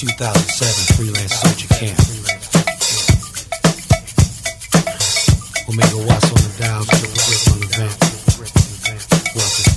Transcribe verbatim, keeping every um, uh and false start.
two thousand seven Freelance Soldier Camp. Omega Watts on the dial, triple grip on the vent. Welcome.